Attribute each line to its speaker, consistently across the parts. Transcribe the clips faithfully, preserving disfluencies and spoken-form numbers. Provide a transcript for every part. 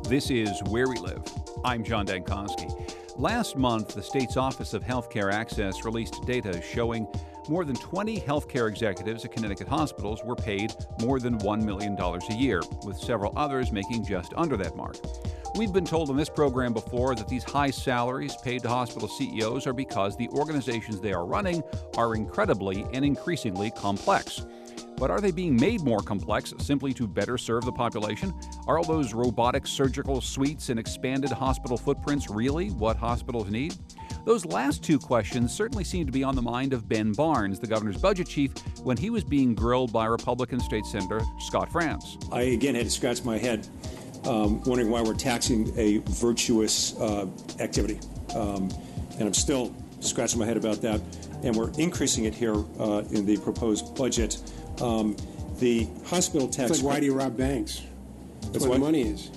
Speaker 1: This is Where We Live. I'm John Dankosky. Last month, the state's Office of Healthcare Access released data showing more than twenty healthcare executives at Connecticut hospitals were paid more than one million dollars a year, with several others making just under that mark. We've been told on this program before that these high salaries paid to hospital C E Os are because the organizations they are running are incredibly and increasingly complex. But are they being made more complex simply to better serve the population? Are all those robotic surgical suites and expanded hospital footprints really what hospitals need? Those last two questions certainly seem to be on the mind of Ben Barnes, the governor's budget chief, when he was being grilled by Republican State Senator Scott Franz.
Speaker 2: I again had to scratch my head, um, wondering why we're taxing a virtuous uh, activity. Um, and I'm still scratching my head about that. And we're increasing it here uh, in the proposed budget. Um, the hospital tax...
Speaker 3: It's like, why do you rob banks? That's where the money is.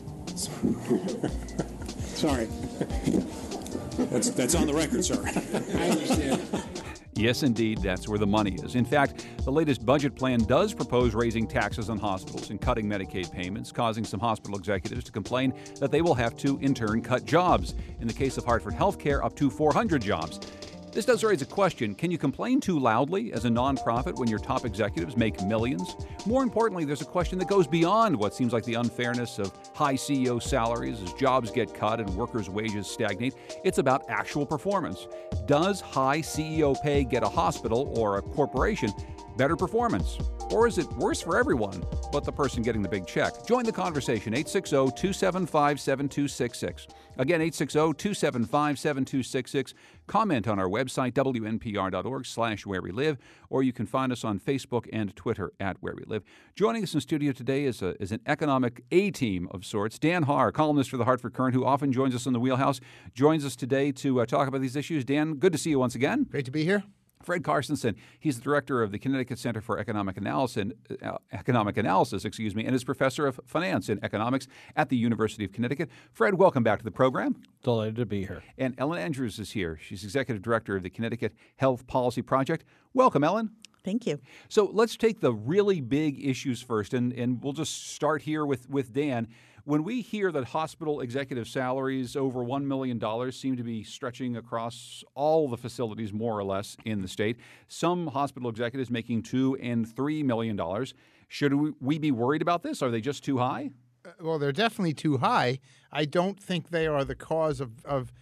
Speaker 3: Sorry.
Speaker 2: That's, that's on the record, sir.
Speaker 3: I understand.
Speaker 1: Yes, indeed, that's where the money is. In fact, the latest budget plan does propose raising taxes on hospitals and cutting Medicaid payments, causing some hospital executives to complain that they will have to, in turn, cut jobs. In the case of Hartford Healthcare, up to four hundred jobs. This does raise a question. Can you complain too loudly as a nonprofit when your top executives make millions? More importantly, there's a question that goes beyond what seems like the unfairness of high C E O salaries as jobs get cut and workers' wages stagnate. It's about actual performance. Does high C E O pay get a hospital or a corporation better performance? Or is it worse for everyone but the person getting the big check? Join the conversation, eight six zero, two seven five, seven two six six. Again, eight six zero, two seven five, seven two six six. Comment on our website, W N P R dot org slash where we live, or you can find us on Facebook and Twitter at Where We Live. Joining us in studio today is, a, is an economic A-team of sorts. Dan Haar, columnist for the Hartford Courant, who often joins us in the Wheelhouse, joins us today to uh, talk about these issues. Dan, good to see you once again.
Speaker 4: Great to be here.
Speaker 1: Fred Carstensen, he's the director of the Connecticut Center for Economic Analysis, uh, Economic Analysis, excuse me, and is professor of finance and economics at the University of Connecticut. Fred, welcome back to the program.
Speaker 5: Delighted to be here.
Speaker 1: And Ellen Andrews is here. She's executive director of the Connecticut Health Policy Project. Welcome, Ellen.
Speaker 6: Thank you.
Speaker 1: So let's take the really big issues first, and, and we'll just start here with, with Dan. When we hear that hospital executive salaries over one million dollars seem to be stretching across all the facilities more or less in the state, some hospital executives making two and three million dollars, should we, we be worried about this? Are they just too high?
Speaker 4: Uh, well, they're definitely too high. I don't think they are the cause of, of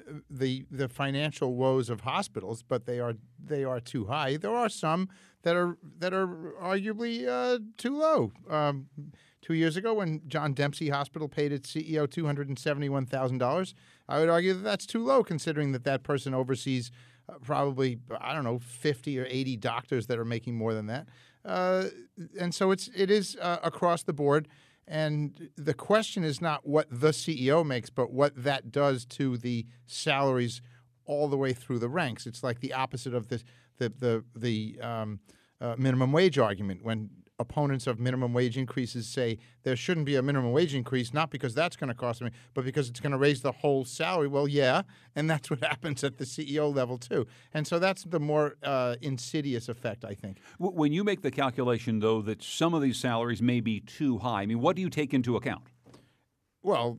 Speaker 4: the the financial woes of hospitals, but they are they are too high. There are some that are that are arguably uh, too low. Um, Two years ago, when John Dempsey Hospital paid its C E O two hundred seventy-one thousand dollars, I would argue that that's too low, considering that that person oversees uh, probably, I don't know, fifty or eighty doctors that are making more than that. Uh, and so it's it is uh, across the board. And the question is not what the C E O makes, but what that does to the salaries all the way through the ranks. It's like the opposite of the the the, the um, uh, minimum wage argument, when opponents of minimum wage increases say there shouldn't be a minimum wage increase, not because that's going to cost me, but because it's going to raise the whole salary. Well, yeah, and that's what happens at the C E O level, too. And so that's the more uh, insidious effect, I think.
Speaker 1: When you make the calculation, though, that some of these salaries may be too high, I mean, what do you take into account?
Speaker 4: Well,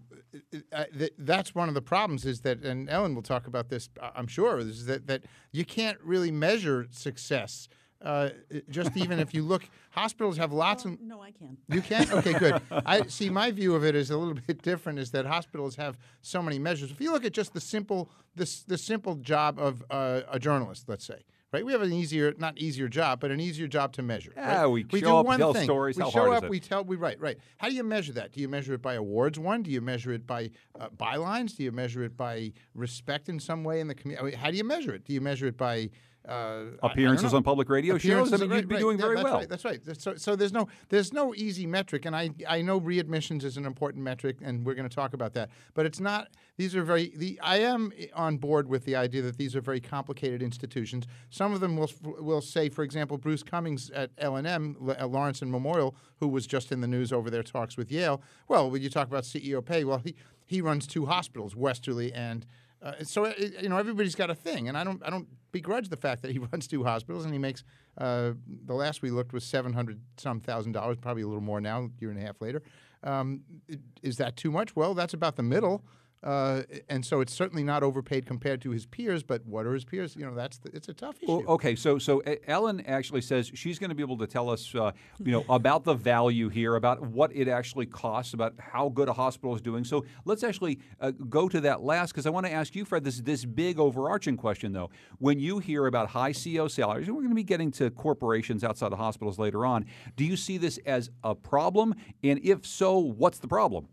Speaker 4: that's one of the problems is that, and Ellen will talk about this, I'm sure, is that, that you can't really measure success. Uh, just even if you look, hospitals have lots
Speaker 6: well,
Speaker 4: of...
Speaker 6: No, I can.
Speaker 4: You can? Okay, good. I see, my view of it is a little bit different, is that hospitals have so many measures. If you look at just the simple this the simple job of uh, a journalist, let's say, right? We have an easier, not easier job, but an easier job to measure.
Speaker 1: Yeah,
Speaker 4: right?
Speaker 1: we,
Speaker 4: we
Speaker 1: show
Speaker 4: do
Speaker 1: up,
Speaker 4: one
Speaker 1: tell
Speaker 4: thing.
Speaker 1: stories.
Speaker 4: We
Speaker 1: How
Speaker 4: show
Speaker 1: hard
Speaker 4: up,
Speaker 1: is it?
Speaker 4: we tell, we right, right. How do you measure that? Do you measure it by awards won? Do you measure it by uh, bylines? Do you measure it by respect in some way in the community? I mean, how do you measure it? Do you measure it by Uh,
Speaker 1: appearances on public radio shows? I mean,
Speaker 4: right,
Speaker 1: you'd be
Speaker 4: right.
Speaker 1: doing
Speaker 4: Yeah,
Speaker 1: very
Speaker 4: that's
Speaker 1: well.
Speaker 4: Right, that's right. So, so there's no there's no easy metric, and I I know readmissions is an important metric, and we're going to talk about that. But it's not. These are very. The I am on board with the idea that these are very complicated institutions. Some of them will will say, for example, Bruce Cummings at L and M, Lawrence and Memorial, who was just in the news over their talks with Yale. Well, when you talk about C E O pay, well, he he runs two hospitals, Westerly and. Uh, so it, you know, everybody's got a thing, and I don't I don't begrudge the fact that he runs two hospitals, and he makes uh, the last we looked was seven hundred some thousand dollars, probably a little more now, a year and a half later. Um, is that too much? Well, that's about the middle. Uh, and so it's certainly not overpaid compared to his peers, but what are his peers? You know, that's the, it's a tough issue.
Speaker 1: Well, okay, so so Ellen actually says she's going to be able to tell us, uh, you know, about the value here, about what it actually costs, about how good a hospital is doing. So let's actually uh, go to that last, because I want to ask you, Fred, this this big overarching question, though. When you hear about high C E O salaries, and we're going to be getting to corporations outside of hospitals later on, do you see this as a problem? And if so, what's the problem?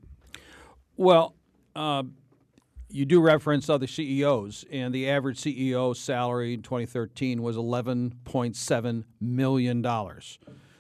Speaker 5: Well, uh, you do reference other C E Os, and the average C E O salary in twenty thirteen was eleven point seven million dollars.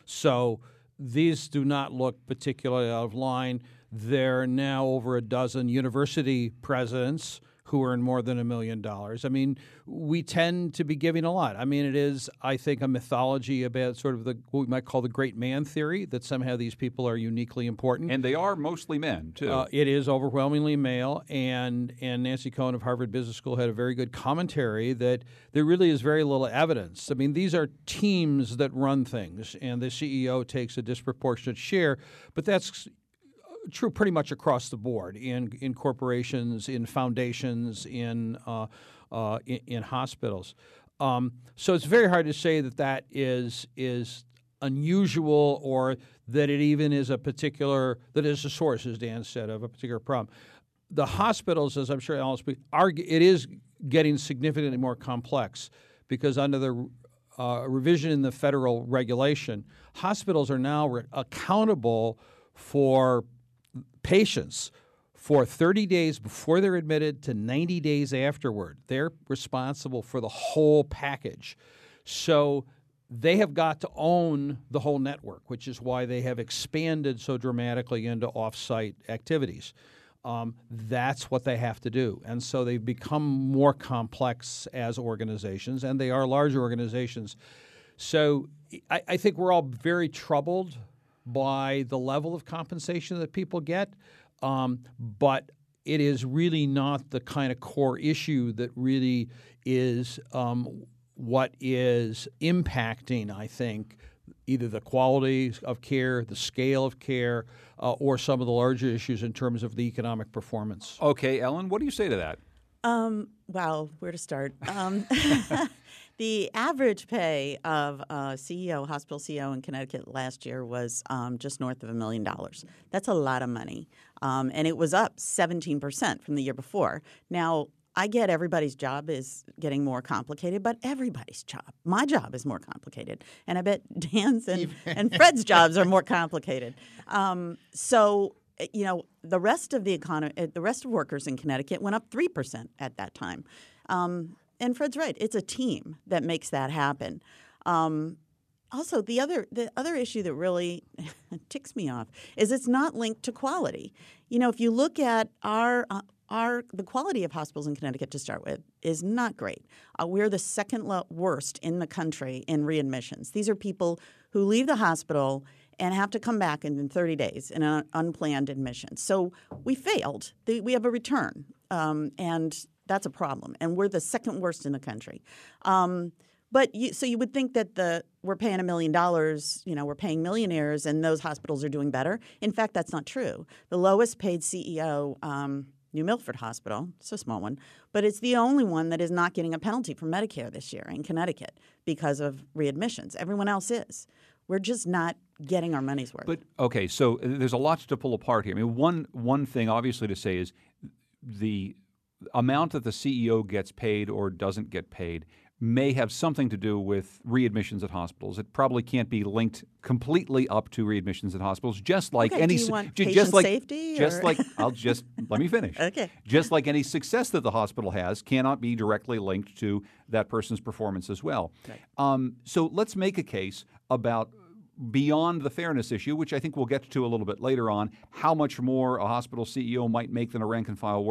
Speaker 5: So these do not look particularly out of line. There are now over a dozen university presidents who earn more than a million dollars. I mean, we tend to be giving a lot. I mean, it is, I think, a mythology about sort of the what we might call the great man theory, that somehow these people are uniquely important.
Speaker 1: And they are mostly men, too.
Speaker 5: Uh, it is overwhelmingly male, and, and Nancy Cohen of Harvard Business School had a very good commentary that there really is very little evidence. I mean, these are teams that run things, and the C E O takes a disproportionate share, but that's true pretty much across the board in in corporations, in foundations, in uh, uh, in, in hospitals. Um, so it's very hard to say that that is is unusual, or that it even is a particular that is a source, as Dan said, of a particular problem. The hospitals, as I'm sure Alan will speak, are it is getting significantly more complex, because under the uh, revision in the federal regulation, hospitals are now re- accountable for patients for thirty days before they're admitted to ninety days afterward. They're responsible for the whole package. So they have got to own the whole network, which is why they have expanded so dramatically into off-site activities. Um, that's what they have to do. And so they've become more complex as organizations, and they are large organizations. So I, I think we're all very troubled by the level of compensation that people get, um, but it is really not the kind of core issue that really is um, what is impacting, I think, either the quality of care, the scale of care, uh, or some of the larger issues in terms of the economic performance.
Speaker 1: Okay, Ellen, what do you say to that?
Speaker 6: Um, well, where to start? Um, the average pay of a C E O, hospital C E O in Connecticut last year was um, just north of a million dollars. That's a lot of money. Um, and it was up seventeen percent from the year before. Now, I get everybody's job is getting more complicated, but everybody's job, my job is more complicated. And I bet Dan's and, and Fred's jobs are more complicated. Um, so, you know, the rest of the economy, the rest of workers in Connecticut went up three percent at that time. Um, and Fred's right. It's a team that makes that happen. Um, also, the other the other issue that really ticks me off is it's not linked to quality. You know, if you look at our uh, our the quality of hospitals in Connecticut to start with is not great. Uh, we're the second lo- worst in the country in readmissions. These are people who leave the hospital and have to come back in thirty days in an unplanned admission. So we failed. We have a return, um, and that's a problem. And we're the second worst in the country. Um, but you, so you would think that the we're paying a million dollars, you know, we're paying millionaires, and those hospitals are doing better. In fact, that's not true. The lowest paid C E O, um, New Milford Hospital, it's a small one, but it's the only one that is not getting a penalty from Medicare this year in Connecticut because of readmissions. Everyone else is. We're just not getting our money's worth.
Speaker 1: But okay, so there's a lot to pull apart here. I mean, one one thing obviously to say is the amount that the C E O gets paid or doesn't get paid may have something to do with readmissions at hospitals. It probably can't be linked completely up to readmissions at hospitals, just like
Speaker 6: okay,
Speaker 1: any
Speaker 6: do you want
Speaker 1: j-
Speaker 6: patient
Speaker 1: just like
Speaker 6: safety,
Speaker 1: just
Speaker 6: or?
Speaker 1: like I'll just let me finish.
Speaker 6: Okay.
Speaker 1: Just like any success that the hospital has cannot be directly linked to that person's performance as well.
Speaker 6: Right.
Speaker 1: Um, so let's make a case about beyond the fairness issue, which I think we'll get to a little bit later on, how much more a hospital C E O might make than a rank-and-file worker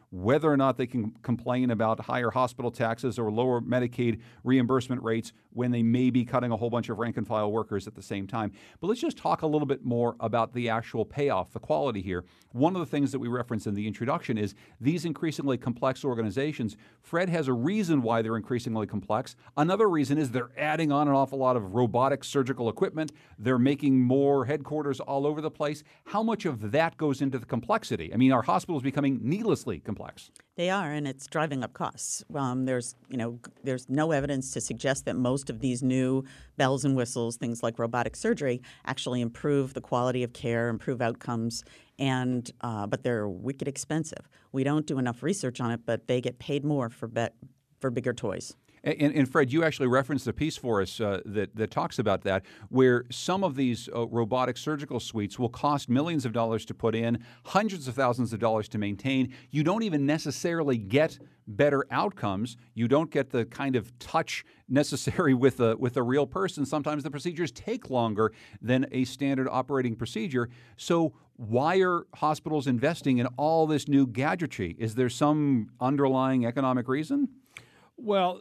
Speaker 1: whether or not they can complain about higher hospital taxes or lower Medicaid reimbursement rates when they may be cutting a whole bunch of rank and file workers at the same time. But let's just talk a little bit more about the actual payoff, the quality here. One of the things that we referenced in the introduction is these increasingly complex organizations. Fred has a reason why they're increasingly complex. Another reason is they're adding on an awful lot of robotic surgical equipment. They're making more headquarters all over the place. How much of that goes into the complexity? I mean, our hospitals becoming needlessly complex.
Speaker 6: They are, and it's driving up costs. Um, there's, you know, there's no evidence to suggest that most of these new bells and whistles, things like robotic surgery, actually improve the quality of care, improve outcomes, and uh, but they're wicked expensive. We don't do enough research on it, but they get paid more for be- for bigger toys.
Speaker 1: And, and Fred, you actually referenced a piece for us uh, that, that talks about that, where some of these uh, robotic surgical suites will cost millions of dollars to put in, hundreds of thousands of dollars to maintain. You don't even necessarily get better outcomes. You don't get the kind of touch necessary with a, with a real person. Sometimes the procedures take longer than a standard operating procedure. So why are hospitals investing in all this new gadgetry? Is there some underlying economic reason?
Speaker 5: Well,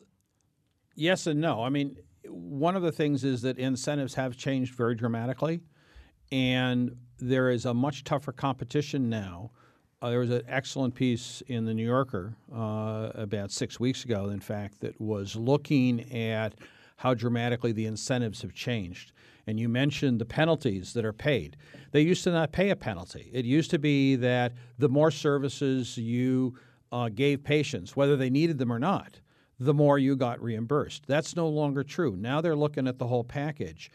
Speaker 5: yes and no. I mean, one of the things is that incentives have changed very dramatically, and there is a much tougher competition now. Uh, there was an excellent piece in the New Yorker uh, about six weeks ago, in fact, that was looking at how dramatically the incentives have changed. And you mentioned the penalties that are paid. They used to not pay a penalty. It used to be that the more services you uh, gave patients, whether they needed them or not, the more you got reimbursed. That's no longer true. Now they're looking at the whole package.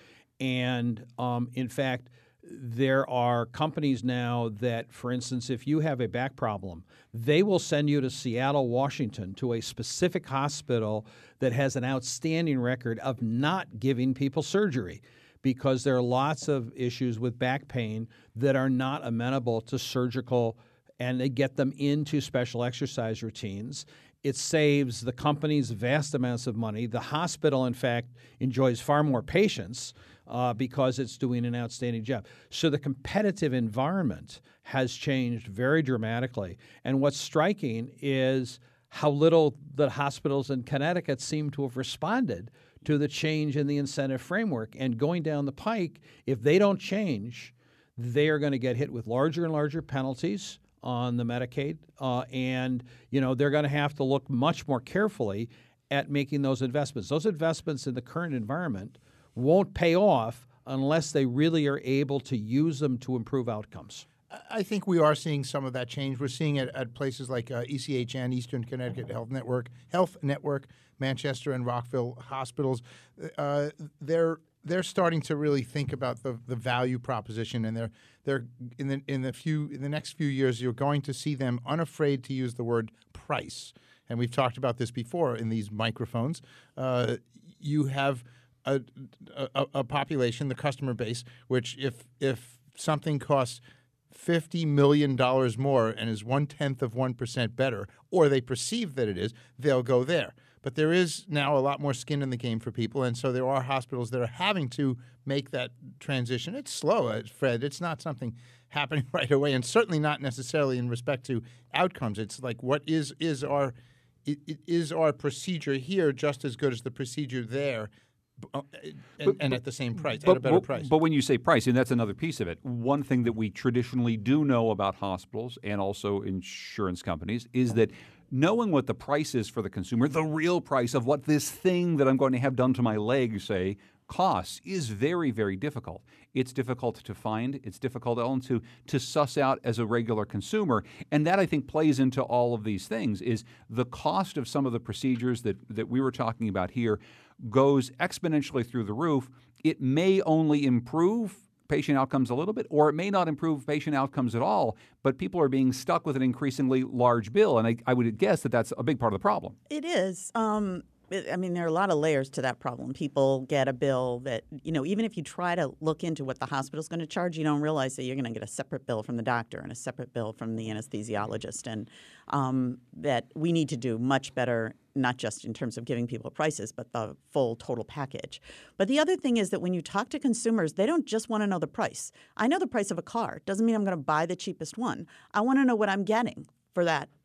Speaker 5: And um, in fact, there are companies now that, for instance, if you have a back problem, they will send you to Seattle, Washington, to a specific hospital that has an outstanding record of not giving people surgery, because there are lots of issues with back pain that are not amenable to surgical, and they get them into special exercise routines. It saves the companies vast amounts of money. The hospital, in fact, enjoys far more patients uh, because it's doing an outstanding job. So the competitive environment has changed very dramatically. And what's striking is how little the hospitals in Connecticut seem to have responded to the change in the incentive framework. And going down the pike, if they don't change, they are going to get hit with larger and larger penalties on the Medicaid, uh, and you know they're going to have to look much more carefully at making those investments. Those investments in the current environment won't pay off unless they really are able to use them to improve outcomes.
Speaker 4: I think we are seeing some of that change. We're seeing it at places like uh, E C H N, Eastern Connecticut Health Network, Health Network, Manchester and Rockville hospitals. Uh, they're they're starting to really think about the, the value proposition, and they're they're in the in the few in the next few years you're going to see them unafraid to use the word price. And we've talked about this before in these microphones. Uh, you have a, a, a population, the customer base, which if if something costs fifty million dollars more and is one-tenth of one percent better, or they perceive that it is, they'll go there. But there is now a lot more skin in the game for people, and so there are hospitals that are having to make that transition. It's slow, Fred. It's not something happening right away, and certainly not necessarily in respect to outcomes. It's like, what is is our is our procedure here just as good as the procedure there? And,
Speaker 1: but,
Speaker 4: and at the same price,
Speaker 1: but,
Speaker 4: at a better
Speaker 1: but,
Speaker 4: price.
Speaker 1: But when you say price, and that's another piece of it, one thing that we traditionally do know about hospitals and also insurance companies is that knowing what the price is for the consumer, the real price of what this thing that I'm going to have done to my leg, say, costs, is very, very difficult. It's difficult to find. It's difficult, Ellen, to, to suss out as a regular consumer. And that, I think, plays into all of these things, is the cost of some of the procedures that, that we were talking about here goes exponentially through the roof. It may only improve patient outcomes a little bit, or it may not improve patient outcomes at all, but people are being stuck with an increasingly large bill. And I, I would guess that that's a big part of the problem.
Speaker 6: It is. Um, it, I mean, there are a lot of layers to that problem. People get a bill that, you know, even if you try to look into what the hospital's going to charge, you don't realize that you're going to get a separate bill from the doctor and a separate bill from the anesthesiologist. And um, that we need to do much better, not just in terms of giving people prices, but the full total package. But the other thing is that when you talk to consumers, they don't just want to know the price. I know the price of a car. Doesn't mean I'm going to buy the cheapest one. I want to know what I'm getting for that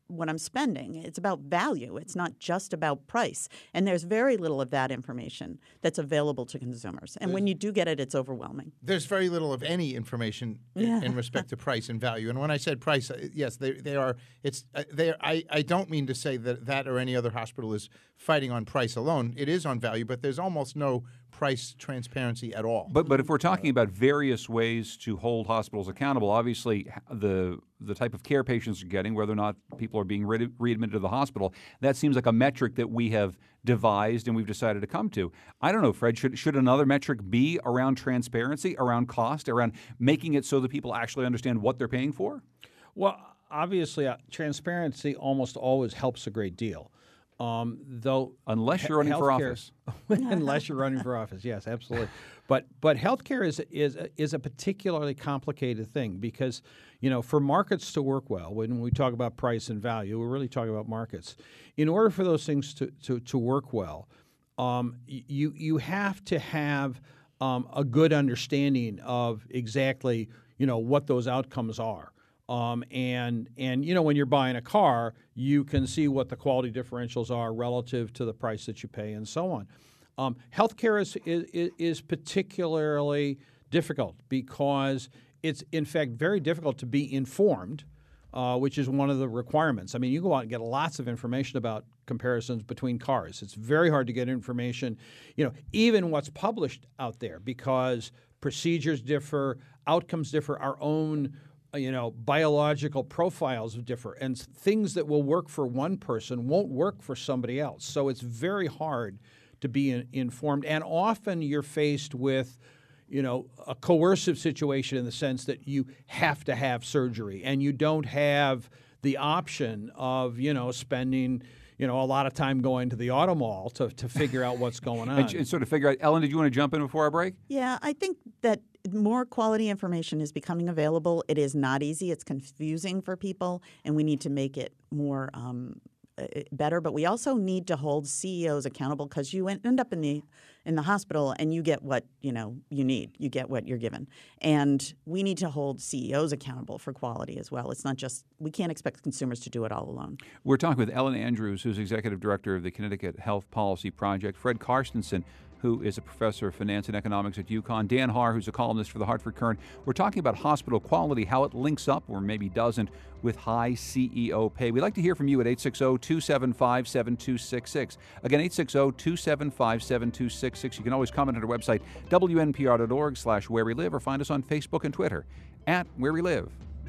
Speaker 6: what I'm spending. It's about value. It's not just about price. And there's very little of that information that's available to consumers. And when you do get it, it's overwhelming.
Speaker 4: There's very little of any information in,
Speaker 6: Yeah.
Speaker 4: in respect to price and value. And when I said price, uh, yes, they they are. It's uh, they. Are, I I don't mean to say that that or any other hospital is fighting on price alone. It is on value, but there's almost no price transparency at all.
Speaker 1: But but if we're talking about various ways to hold hospitals accountable, obviously the the type of care patients are getting, whether or not people are being re- readmitted to the hospital, that seems like a metric that we have devised and we've decided to come to. I don't know, Fred, should should another metric be around transparency, around cost, around making it so that people actually understand what they're paying for?
Speaker 5: Well, obviously, uh, transparency almost always helps a great deal. Um, though,
Speaker 1: Unless you're running for
Speaker 5: healthcare-
Speaker 1: office.
Speaker 5: unless you're running for office, yes, absolutely. But but healthcare is is is a particularly complicated thing because you know for markets to work well, when we talk about price and value, we're really talking about markets. In order for those things to to, to work well, um, you you have to have um, a good understanding of exactly you know what those outcomes are. Um, and and you know when you're buying a car, you can see what the quality differentials are relative to the price that you pay, and so on. Um, healthcare is, is is particularly difficult because it's in fact very difficult to be informed, uh, which is one of the requirements. I mean, you go out and get lots of information about comparisons between cars. It's very hard to get information, you know, even what's published out there because procedures differ, outcomes differ, our own you know, biological profiles differ, and things that will work for one person won't work for somebody else. So it's very hard to be in, informed, and often you're faced with, you know, a coercive situation in the sense that you have to have surgery, and you don't have the option of, you know, spending, you know, a lot of time going to the auto mall to, to figure out what's going on.
Speaker 1: And, and sort of figure out, Ellen, did you want to jump in before our break?
Speaker 6: Yeah, I think that more quality information is becoming available. It is not easy. It's confusing for people, and we need to make it more um, better. But we also need to hold C E Os accountable because you end up in the in the hospital and you get what you know you need. You get what you're given, and we need to hold C E Os accountable for quality as well. It's not just we can't expect consumers to do it all alone.
Speaker 1: We're talking with Ellen Andrews, who's executive director of the Connecticut Health Policy Project, Fred Karstensen, who is a professor of finance and economics at UConn, Dan Haar, who's a columnist for the Hartford Courant. We're talking about hospital quality, how it links up, or maybe doesn't, with high C E O pay. We'd like to hear from you at eight six zero, two seven five, seven two six six. Again, eight six zero, two seven five, seven two six six. You can always comment on our website, W N P R dot org slash where we live, or find us on Facebook and Twitter, at Where We Live.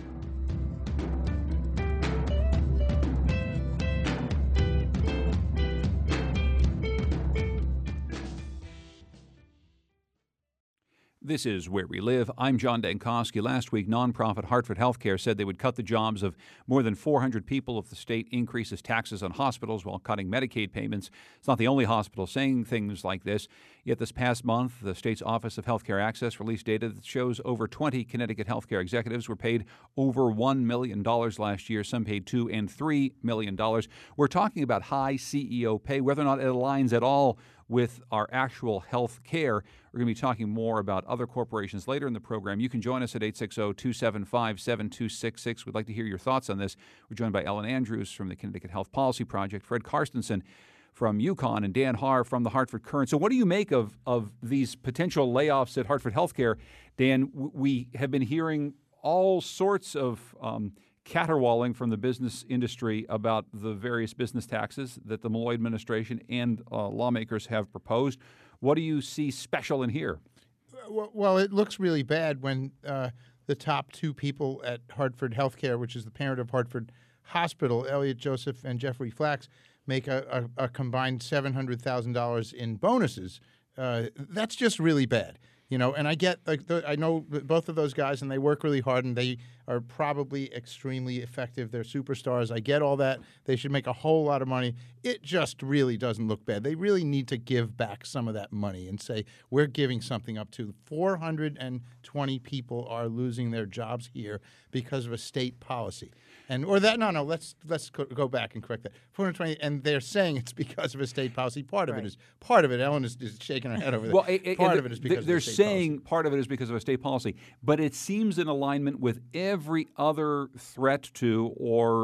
Speaker 1: This is Where We Live. I'm John Dankosky. Last week, nonprofit Hartford Healthcare said they would cut the jobs of more than four hundred people if the state increases taxes on hospitals while cutting Medicaid payments. It's not the only hospital saying things like this. Yet this past month, the state's Office of Healthcare Access released data that shows over twenty Connecticut healthcare executives were paid over one million dollars last year. Some paid two and three million dollars. We're talking about high C E O pay, whether or not it aligns at all with our actual health care. We're going to be talking more about other corporations later in the program. You can join us at eight six zero, two seven five, seven two six six. We'd like to hear your thoughts on this. We're joined by Ellen Andrews from the Connecticut Health Policy Project, Fred Karstensen from UConn, and Dan Haar from the Hartford Courant. So what do you make of, of these potential layoffs at Hartford Healthcare? Dan, we have been hearing all sorts of um, caterwauling from the business industry about the various business taxes that the Malloy administration and uh, lawmakers have proposed. What do you see special in here?
Speaker 4: Well, well it looks really bad when uh, the top two people at Hartford Healthcare, which is the parent of Hartford Hospital, Elliot Joseph and Jeffrey Flax, make a, a, a combined seven hundred thousand dollars in bonuses. Uh, that's just really bad. You know, and I get, like, the, I know both of those guys, and they work really hard, and they are probably extremely effective. They're superstars. I get all that. They should make a whole lot of money. It just really doesn't look bad. They really need to give back some of that money and say, we're giving something up to. four hundred twenty people are losing their jobs here because of a state policy. And or that no no let's let's go back and correct that four hundred twenty, and they're saying it's because of a state policy. Part of
Speaker 6: right.
Speaker 4: it is part of it. Ellen is, is shaking her head over there.
Speaker 1: Well, it,
Speaker 4: part
Speaker 1: it,
Speaker 4: of it is because
Speaker 1: they're
Speaker 4: of the state
Speaker 1: saying
Speaker 4: policy.
Speaker 1: Part of it is because of a state policy, but it seems in alignment with every other threat to or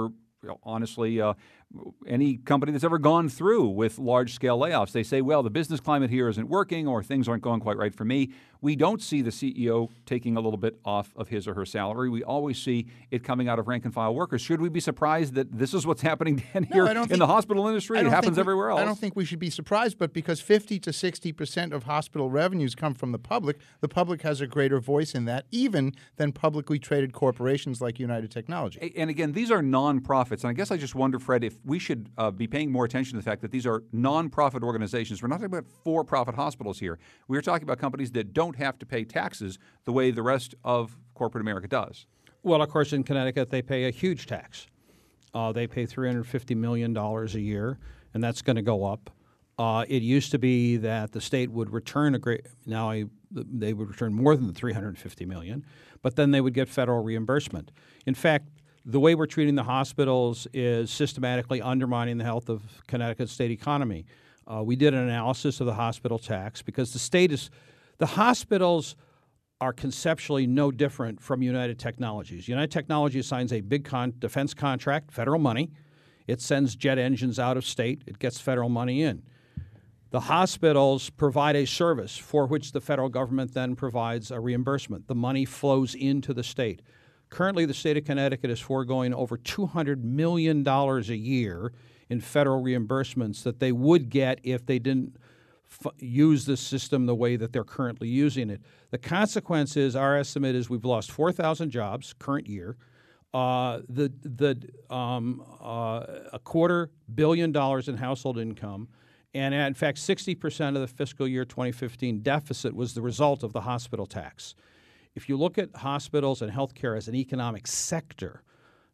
Speaker 1: honestly, uh, any company that's ever gone through with large-scale layoffs. They say, well, the business climate here isn't working or things aren't going quite right for me. We don't see the C E O taking a little bit off of his or her salary. We always see it coming out of rank-and-file workers. Should we be surprised that this is what's happening down here
Speaker 4: No, I don't
Speaker 1: in
Speaker 4: think-
Speaker 1: the hospital industry?
Speaker 4: I
Speaker 1: It
Speaker 4: don't
Speaker 1: happens
Speaker 4: think we-
Speaker 1: everywhere else.
Speaker 4: I don't think we should be surprised, but because fifty to sixty percent of hospital revenues come from the public, the public has a greater voice in that, even than publicly traded corporations like United Technology.
Speaker 1: And again, these are nonprofits. And I guess I just wonder, Fred, if we should uh, be paying more attention to the fact that these are nonprofit organizations. We're not talking about for-profit hospitals here. We're talking about companies that don't have to pay taxes the way the rest of corporate America does.
Speaker 5: Well, of course, in Connecticut, they pay a huge tax. Uh, they pay three hundred fifty million dollars a year, and that's going to go up. Uh, it used to be that the state would return a great – now I, they would return more than the three hundred fifty million dollars, but then they would get federal reimbursement. In fact, the way we're treating the hospitals is systematically undermining the health of Connecticut's state economy. Uh, we did an analysis of the hospital tax because the state is – the hospitals are conceptually no different from United Technologies. United Technologies signs a big con- defense contract, federal money. It sends jet engines out of state. It gets federal money in. The hospitals provide a service for which the federal government then provides a reimbursement. The money flows into the state. Currently, the state of Connecticut is foregoing over two hundred million dollars a year in federal reimbursements that they would get if they didn't f- use the system the way that they're currently using it. The consequence is, our estimate is we've lost four thousand jobs current year, uh, the the um, uh, a quarter billion dollars in household income, and in fact, sixty percent of the fiscal year twenty fifteen deficit was the result of the hospital tax. If you look at hospitals and healthcare as an economic sector,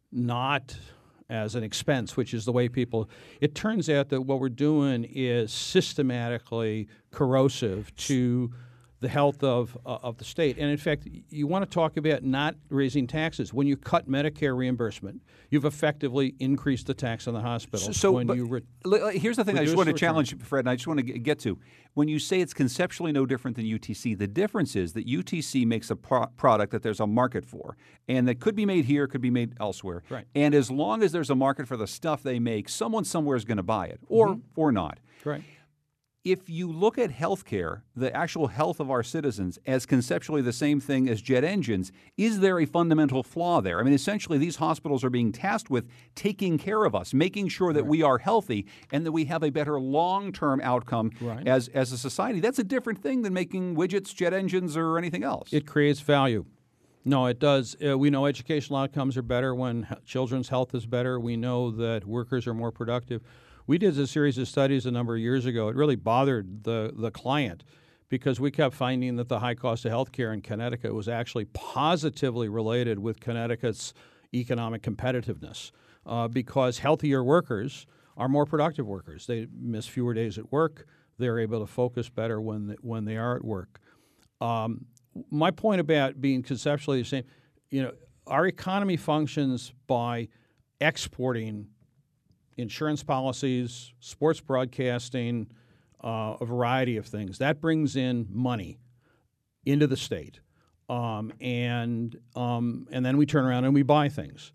Speaker 5: not as an expense, which is the way people – it turns out that what we're doing is systematically corrosive to the health of uh, of the state. And in fact, you want to talk about not raising taxes. When you cut Medicare reimbursement, you've effectively increased the tax on the hospitals.
Speaker 1: So,
Speaker 5: when
Speaker 1: but
Speaker 5: you re-
Speaker 1: l- here's the thing I just
Speaker 5: reduce
Speaker 1: want to
Speaker 5: the return.
Speaker 1: challenge, Fred, and I just want to g- get to. When you say it's conceptually no different than U T C, the difference is that U T C makes a pro- product that there's a market for, and that could be made here, could be made elsewhere.
Speaker 5: Right.
Speaker 1: And as long as there's a market for the stuff they make, someone somewhere is going to buy it, or
Speaker 5: Mm-hmm.
Speaker 1: or not.
Speaker 5: Right.
Speaker 1: If you look at healthcare, the actual health of our citizens, as conceptually the same thing as jet engines, is there a fundamental flaw there? I mean, essentially, these hospitals are being tasked with taking care of us, making sure that right. we are healthy and that we have a better long-term outcome
Speaker 5: right.
Speaker 1: as, as a society. That's a different thing than making widgets, jet engines, or anything else.
Speaker 5: It creates value. No, it does. Uh, we know educational outcomes are better when h- children's health is better. We know that workers are more productive. We did a series of studies a number of years ago. It really bothered the, the client because we kept finding that the high cost of health care in Connecticut was actually positively related with Connecticut's economic competitiveness uh, because healthier workers are more productive workers. They miss fewer days at work. They're able to focus better when they, when they are at work. Um, my point about being conceptually the same, you know, our economy functions by exporting insurance policies, sports broadcasting, uh, a variety of things. That brings in money into the state. Um, and um, and then we turn around and we buy things.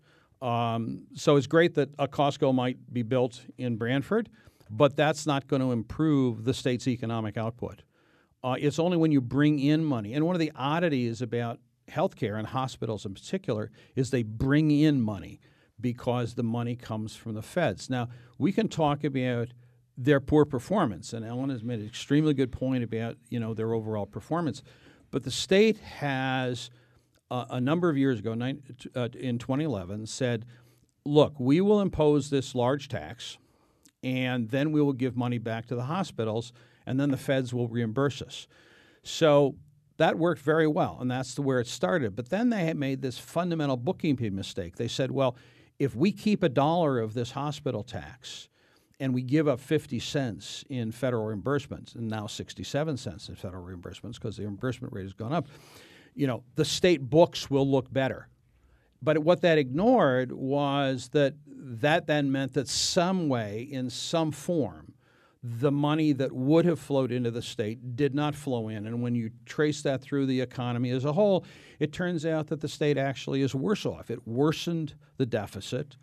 Speaker 5: Um, so it's great that a Costco might be built in Branford, but that's not going to improve the state's economic output. Uh, it's only when you bring in money. And one of the oddities about healthcare and hospitals in particular is they bring in money because the money comes from the feds. Now, we can talk about their poor performance, and Ellen has made an extremely good point about, you know, their overall performance. But the state has, uh, a number of years ago, nine, uh, in twenty eleven, said, look, we will impose this large tax, and then we will give money back to the hospitals, and then the feds will reimburse us. So that worked very well, and that's the where it started. But then they had made this fundamental bookkeeping mistake. They said, well, if we keep a dollar of this hospital tax and we give up fifty cents in federal reimbursements, and now sixty-seven cents in federal reimbursements because the reimbursement rate has gone up, you know, the state books will look better. But what that ignored was that that then meant that some way, in some form, the money that would have flowed into the state did not flow in. And when you trace that through the economy as a whole, it turns out that the state actually is worse off. It worsened the deficit.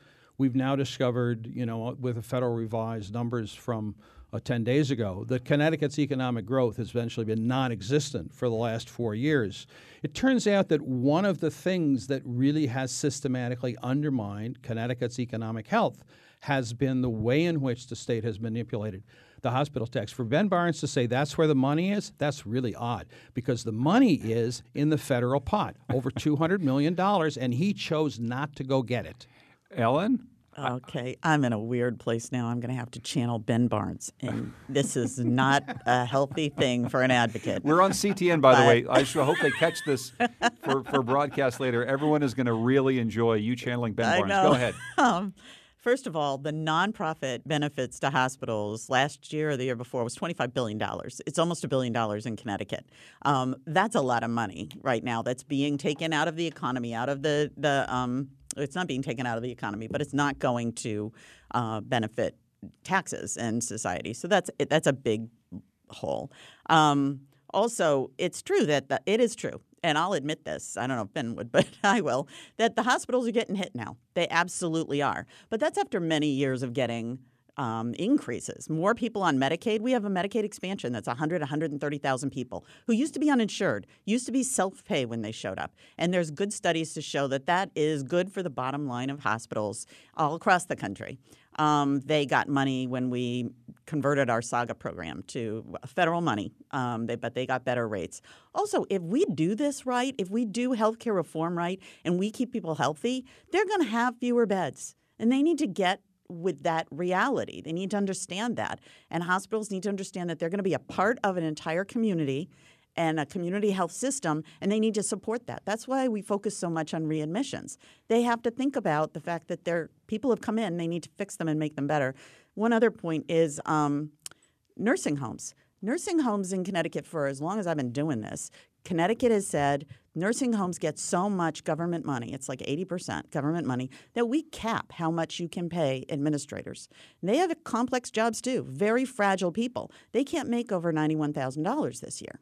Speaker 5: we've now discovered, you know, with the federal revised numbers from uh, ten days ago, that Connecticut's economic growth has eventually been non-existent for the last four years. It turns out that one of the things that really has systematically undermined Connecticut's economic health has been the way in which the state has manipulated the hospital tax. For Ben Barnes to say that's where the money is, that's really odd, because the money is in the federal pot, over two hundred million dollars, and he chose not to go get it.
Speaker 1: Ellen?
Speaker 6: Okay, I'm in a weird place now. I'm going to have to channel Ben Barnes, and this is not a healthy thing for an advocate.
Speaker 1: We're on C T N, by the way. I sure hope they catch this for, for broadcast later. Everyone is going to really enjoy you channeling Ben
Speaker 6: I
Speaker 1: Barnes.
Speaker 6: know.
Speaker 1: Go ahead.
Speaker 6: Um, First of all, the nonprofit benefits to hospitals last year or the year before was twenty-five billion dollars. It's almost a billion dollars in Connecticut. Um, that's a lot of money right now that's being taken out of the economy, out of the, the um, it's not being taken out of the economy, but it's not going to uh, benefit taxes and society. So that's that's a big hole. Um, also, it's true that the, it is true. And I'll admit this, I don't know if Ben would, but I will, that the hospitals are getting hit now. They absolutely are. But that's after many years of getting um, increases. More people on Medicaid. We have a Medicaid expansion that's one hundred, one hundred thirty thousand people who used to be uninsured, used to be self-pay when they showed up. And there's good studies to show that that is good for the bottom line of hospitals all across the country. Um, they got money when we converted our SAGA program to federal money, um, they, but they got better rates. Also, if we do this right, if we do healthcare reform right, and we keep people healthy, they're going to have fewer beds. And they need to get with that reality. They need to understand that. And hospitals need to understand that they're going to be a part of an entire community and a community health system, and they need to support that. That's why we focus so much on readmissions. They have to think about the fact that their people have come in, they need to fix them and make them better. One other point is um, nursing homes. Nursing homes in Connecticut, for as long as I've been doing this, Connecticut has said nursing homes get so much government money, it's like eighty percent government money, that we cap how much you can pay administrators. And they have complex jobs too, very fragile people. They can't make over ninety-one thousand dollars this year.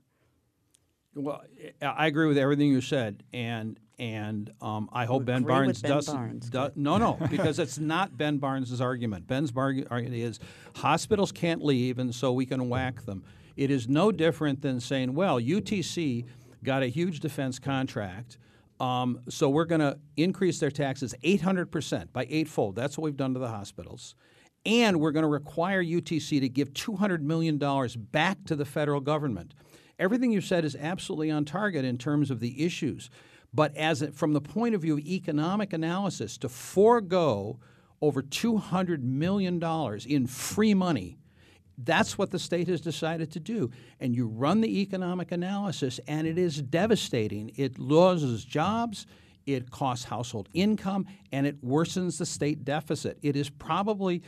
Speaker 5: Well, I agree with everything you said, and and um, I hope Ben
Speaker 6: agree
Speaker 5: Barnes
Speaker 6: with Ben
Speaker 5: does.
Speaker 6: Barnes.
Speaker 5: Do, no, no, because it's not Ben Barnes' argument. Ben's bar- argument is hospitals can't leave, and so we can whack them. It is no different than saying, well, U T C got a huge defense contract, um, so we're going to increase their taxes eight hundred percent, by eightfold. That's what we've done to the hospitals. And we're going to require U T C to give two hundred million dollars back to the federal government. Everything you said is absolutely on target in terms of the issues. But as it, from the point of view of economic analysis, to forego over two hundred million dollars in free money, that's what the state has decided to do. And you run the economic analysis, and it is devastating. It loses jobs, it costs household income, and it worsens the state deficit. It is probably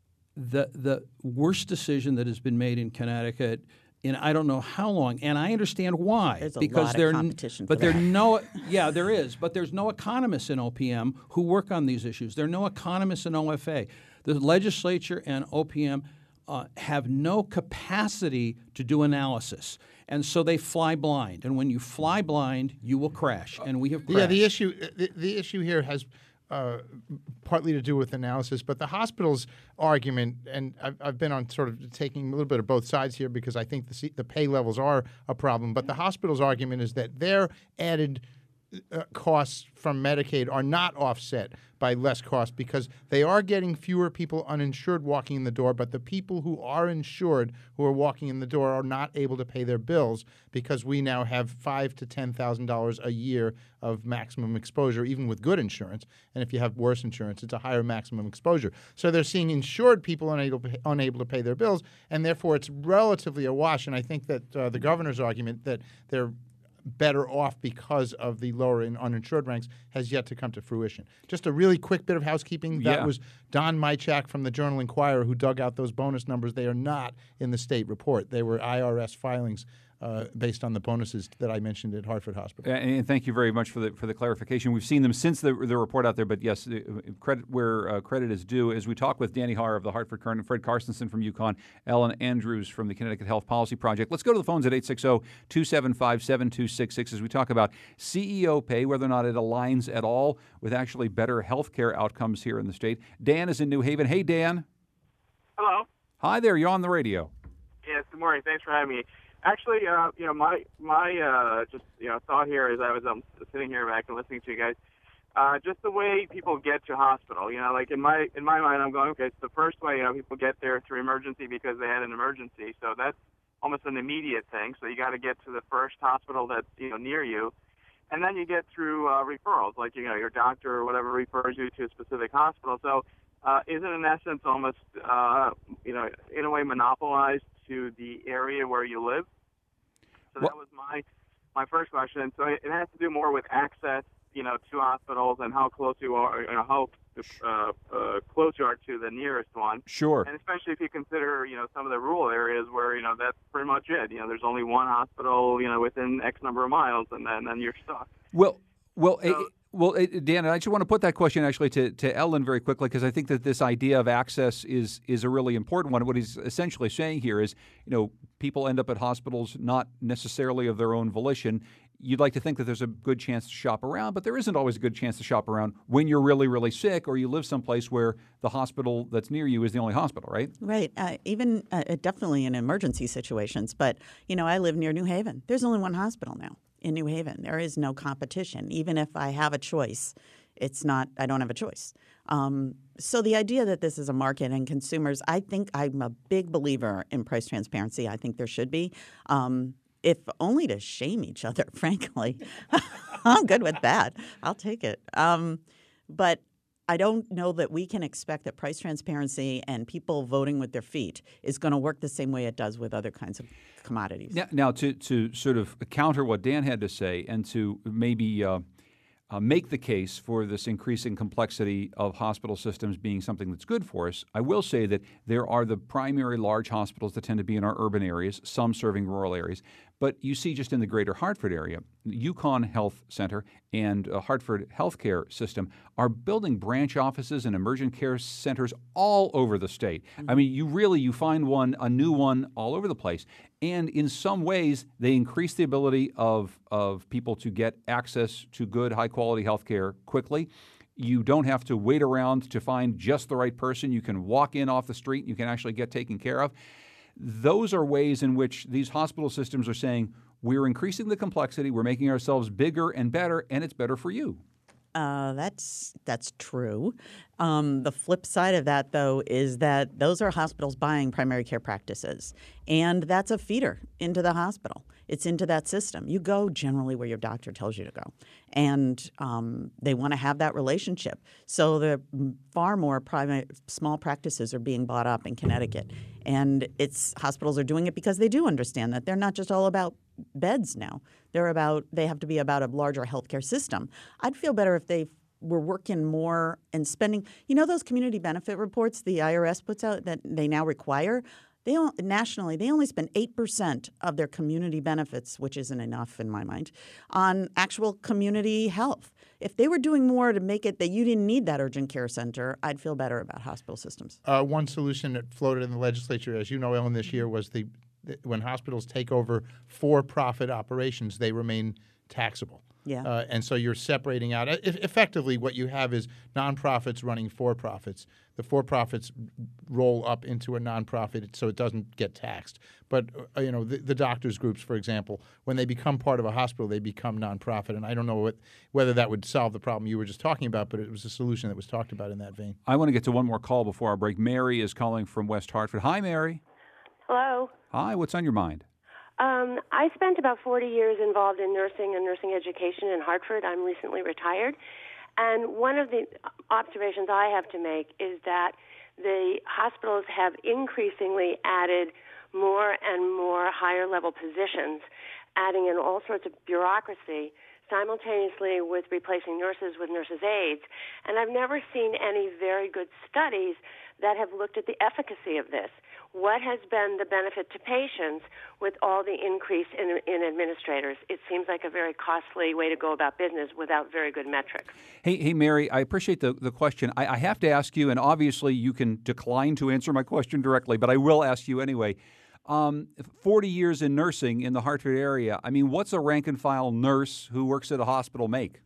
Speaker 5: the the worst decision that has been made in Connecticut in I don't know how long, and I understand why.
Speaker 6: There's a
Speaker 5: because
Speaker 6: lot of
Speaker 5: there,
Speaker 6: competition for
Speaker 5: but there
Speaker 6: that.
Speaker 5: no, yeah, there is, but there's no economists in O P M who work on these issues. There are no economists in O F A. The legislature and O P M uh, have no capacity to do analysis, and so they fly blind. And when you fly blind, you will crash, and we have crashed.
Speaker 4: Yeah, the issue the, the issue here has uh, partly to do with analysis, but the hospital's argument, and I've, I've been on sort of taking a little bit of both sides here because I think the the pay levels are a problem. But the hospital's argument is that their added uh, costs from Medicaid are not offset by less cost because they are getting fewer people uninsured walking in the door, but the people who are insured who are walking in the door are not able to pay their bills because we now have five to ten thousand dollars a year of maximum exposure, even with good insurance. And if you have worse insurance, it's a higher maximum exposure. So they're seeing insured people unable to pay, unable to pay their bills, and therefore it's relatively a wash. And I think that uh, the governor's argument that they're better off because of the lower in uninsured ranks has yet to come to fruition. Just a really quick bit of housekeeping. That
Speaker 1: Yeah.
Speaker 4: was Don Mychak from the Journal-Inquirer who dug out those bonus numbers. They are not in the state report. They were I R S filings uh, based on the bonuses that I mentioned at Hartford Hospital.
Speaker 1: And, and thank you very much for the for the clarification. We've seen them since the, the report out there, but yes, credit where uh, credit is due. As we talk with Danny Haar of the Hartford Courant, Fred Carstensen from UConn, Ellen Andrews from the Connecticut Health Policy Project. Let's go to the phones at eight six zero, two seven five, seven two six six as we talk about C E O pay, whether or not it aligns at all with actually better health care outcomes here in the state. Dan is in New Haven. Hey, Dan.
Speaker 7: Hello.
Speaker 1: Hi there. You're on the radio.
Speaker 7: Yes, good morning. Thanks for having me. Actually, uh, you know, my my uh, just you know thought here as I was um, sitting here back and listening to you guys, uh, just the way people get to hospital. You know, like in my in my mind, I'm going, okay, it's the first way. You know, people get there through emergency because they had an emergency, so that's almost an immediate thing. So you got to get to the first hospital that's you know near you, and then you get through uh, referrals, like you know your doctor or whatever refers you to a specific hospital. So uh, is it in essence almost uh, you know in a way monopolized to the area where you live? So that was my my first question. So it has to do more with access, you know, to hospitals and how close you are, you know, how uh, uh, close you are to the nearest one.
Speaker 1: Sure.
Speaker 7: And especially if you consider, you know, some of the rural areas where, you know, that's pretty much it. You know, there's only one hospital, you know, within X number of miles, and then, then you're stuck.
Speaker 1: Well, well,
Speaker 7: So,
Speaker 1: eh, well, eh, Dan, I just want to put that question actually to, to Ellen very quickly because I think that this idea of access is is a really important one. What he's essentially saying here is, you know, people end up at hospitals not necessarily of their own volition. You'd like to think that there's a good chance to shop around, but there isn't always a good chance to shop around when you're really, really sick or you live someplace where the hospital that's near you is the only hospital, right?
Speaker 6: Right. Uh, even uh, definitely in emergency situations. But, you know, I live near New Haven. There's only one hospital now in New Haven. There is no competition. Even if I have a choice, it's not – I don't have a choice. Um, so the idea that this is a market and consumers – I think I'm a big believer in price transparency. I think there should be. Um If only to shame each other, frankly. I'm good with that. I'll take it. Um, but I don't know that we can expect that price transparency and people voting with their feet is going to work the same way it does with other kinds of commodities.
Speaker 1: Now, now to, to sort of counter what Dan had to say and to maybe uh, uh, make the case for this increasing complexity of hospital systems being something that's good for us, I will say that there are the primary large hospitals that tend to be in our urban areas, some serving rural areas. But you see just in the greater Hartford area, UConn Health Center and uh, Hartford Healthcare System are building branch offices and emergent care centers all over the state. Mm-hmm. I mean, you really, you find one, a new one all over the place. And in some ways, they increase the ability of, of people to get access to good, high-quality health care quickly. You don't have to wait around to find just the right person. You can walk in off the street and you can actually get taken care of. Those are ways in which these hospital systems are saying, we're increasing the complexity, we're making ourselves bigger and better, and it's better for you.
Speaker 6: Uh, that's that's true. Um, the flip side of that, though, is that those are hospitals buying primary care practices, and that's a feeder into the hospital. It's into that system. You go generally where your doctor tells you to go, and um, they want to have that relationship. So the far more private small practices are being bought up in Connecticut, and it's hospitals are doing it because they do understand that they're not just all about beds now. They're about they have to be about a larger healthcare system. I'd feel better if they were working more and spending. You know those community benefit reports the I R S puts out that they now require. They don't, nationally they only spend eight percent of their community benefits, which isn't enough in my mind, on actual community health. If they were doing more to make it that you didn't need that urgent care center, I'd feel better about hospital systems.
Speaker 4: Uh, one solution that floated in the legislature, as you know, Ellen, this year was the when hospitals take over for-profit operations, they remain taxable.
Speaker 6: Yeah.
Speaker 4: Uh, and so you're separating out. Effectively, what you have is nonprofits running for-profits. The for-profits roll up into a nonprofit so it doesn't get taxed. But, uh, you know, the, the doctors' groups, for example, when they become part of a hospital, they become nonprofit. And I don't know what, whether that would solve the problem you were just talking about, but it was a solution that was talked about in that vein.
Speaker 1: I want to get to one more call before our break. Mary is calling from West Hartford. Hi, Mary.
Speaker 8: Hello.
Speaker 1: Hi, what's on your mind?
Speaker 8: Um, I spent about forty years involved in nursing and nursing education in Hartford. I'm recently retired. And one of the observations I have to make is that the hospitals have increasingly added more and more higher-level positions, adding in all sorts of bureaucracy simultaneously with replacing nurses with nurses' aides. And I've never seen any very good studies that have looked at the efficacy of this. What has been the benefit to patients with all the increase in, in administrators? It seems like a very costly way to go about business without very good metrics.
Speaker 1: Hey, hey, Mary, I appreciate the, the question. I, I have to ask you, and obviously you can decline to answer my question directly, but I will ask you anyway. Um, forty years in nursing in the Hartford area, I mean, what's a rank-and-file nurse who works at a hospital make?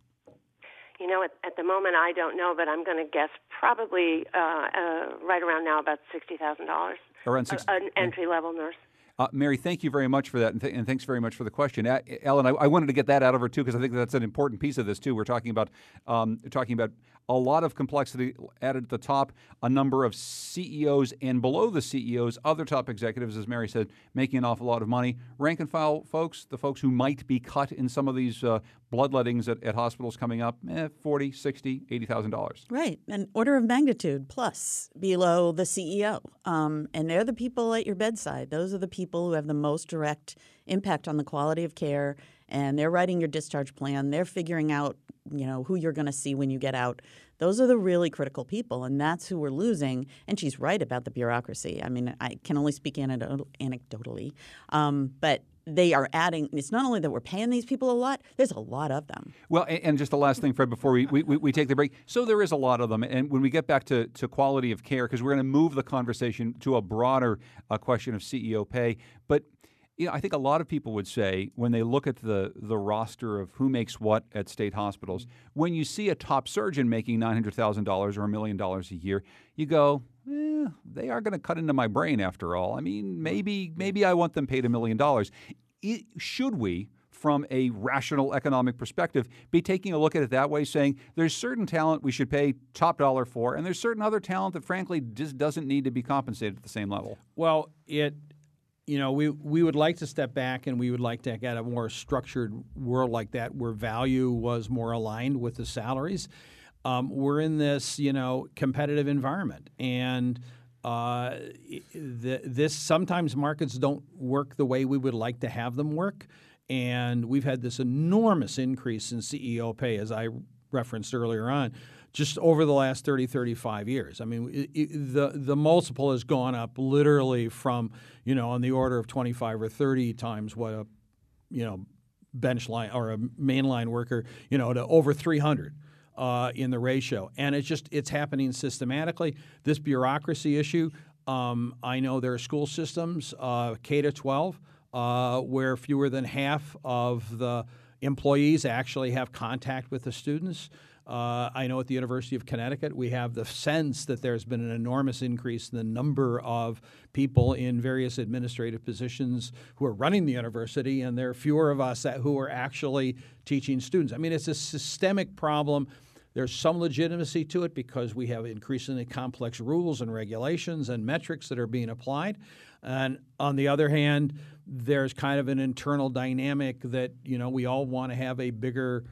Speaker 8: You know, at, at the moment, I don't know, but I'm going to guess probably uh, uh, right around now about sixty thousand dollars.
Speaker 1: Around sixty.
Speaker 8: An entry-level nurse.
Speaker 1: Uh, Mary, thank you very much for that, and, th- and thanks very much for the question. Uh, Ellen, I, I wanted to get that out of her too, because I think that's an important piece of this too. We're talking about um, talking about a lot of complexity added at the top, a number of C E Os and below the C E Os, other top executives, as Mary said, making an awful lot of money. Rank and file folks, the folks who might be cut in some of these uh, bloodlettings at, at hospitals coming up, eh, forty, sixty, eighty thousand dollars.
Speaker 6: Right, an order of magnitude plus below the C E O, um, and they're the people at your bedside. Those are the people who have the most direct impact on the quality of care, and they're writing your discharge plan. They're figuring out, you know, who you're going to see when you get out. Those are the really critical people, and that's who we're losing. And she's right about the bureaucracy. I mean, I can only speak anecdot- anecdotally, um, but they are adding – it's not only that we're paying these people a lot, there's a lot of them.
Speaker 1: Well, and, and just the last thing, Fred, before we, we, we take the break. So there is a lot of them. And when we get back to, to quality of care, because we're going to move the conversation to a broader uh, question of C E O pay, but – you know, I think a lot of people would say when they look at the, the roster of who makes what at state hospitals, when you see a top surgeon making nine hundred thousand dollars or a million dollars a year, you go, eh, they are going to cut into my brain after all. I mean, maybe maybe I want them paid a million dollars. It, should we, from a rational economic perspective, be taking a look at it that way, saying there's certain talent we should pay top dollar for, and there's certain other talent that, frankly, just doesn't need to be compensated at the same level?
Speaker 5: Well, it... You know, we, we would like to step back and we would like to get a more structured world like that where value was more aligned with the salaries. Um, we're in this, you know, competitive environment. And uh, the, this sometimes markets don't work the way we would like to have them work. And we've had this enormous increase in C E O pay, as I referenced earlier on, just over the last thirty, thirty-five years. I mean, it, it, the the multiple has gone up literally from, you know, on the order of twenty-five or thirty times what a, you know, bench line or a mainline worker, you know, to over three hundred uh, in the ratio. And it's just, it's happening systematically. This bureaucracy issue, um, I know there are school systems, uh, K to twelve, uh, where fewer than half of the employees actually have contact with the students. Uh, I know at the University of Connecticut, we have the sense that there's been an enormous increase in the number of people in various administrative positions who are running the university, and there are fewer of us who are actually teaching students. I mean, it's a systemic problem. There's some legitimacy to it because we have increasingly complex rules and regulations and metrics that are being applied. And on the other hand, there's kind of an internal dynamic that, you know, we all want to have a bigger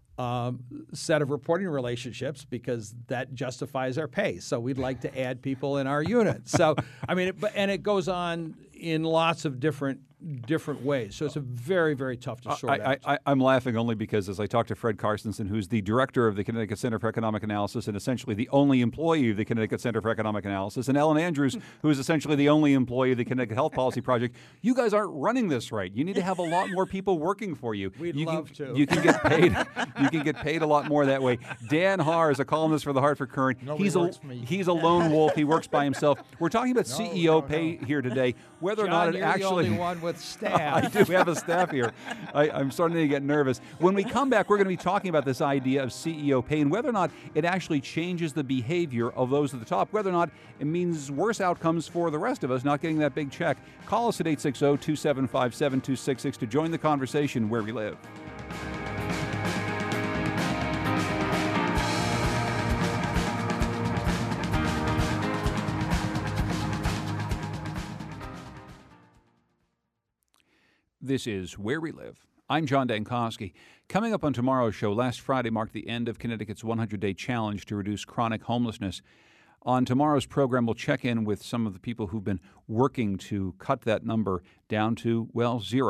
Speaker 5: Um, set of reporting relationships because that justifies our pay. So we'd like to add people in our unit. So, I mean, it, and it goes on in lots of different different ways. So it's a very, very tough to sort
Speaker 1: I,
Speaker 5: out.
Speaker 1: I, I, I'm laughing only because as I talked to Fred Carstensen, who's the director of the Connecticut Center for Economic Analysis and essentially the only employee of the Connecticut Center for Economic Analysis, and Ellen Andrews, who is essentially the only employee of the Connecticut Health Policy Project, you guys aren't running this right. You need to have a lot more people working for you.
Speaker 5: We'd
Speaker 1: you
Speaker 5: love
Speaker 1: can,
Speaker 5: to.
Speaker 1: You can get paid. You can get paid a lot more that way. Dan Haar is a columnist for the Hartford Courant.
Speaker 4: Nobody
Speaker 1: he's
Speaker 4: works
Speaker 1: a
Speaker 4: for me.
Speaker 1: he's a lone wolf. He works by himself. We're talking about
Speaker 4: No,
Speaker 1: C E O
Speaker 4: no,
Speaker 1: pay
Speaker 4: no.
Speaker 1: here today. Whether
Speaker 5: John,
Speaker 1: or not it
Speaker 5: you're
Speaker 1: actually
Speaker 5: the only one with staff.
Speaker 1: I do have a staff here. I, I'm starting to get nervous. When we come back, we're going to be talking about this idea of C E O pay and whether or not it actually changes the behavior of those at the top, whether or not it means worse outcomes for the rest of us not getting that big check. Call us at eight six zero, two seven five, seven two six six to join the conversation where we live. This is Where We Live. I'm John Dankosky. Coming up on tomorrow's show, last Friday marked the end of Connecticut's one hundred day challenge to reduce chronic homelessness. On tomorrow's program, we'll check in with some of the people who've been working to cut that number down to, well, zero.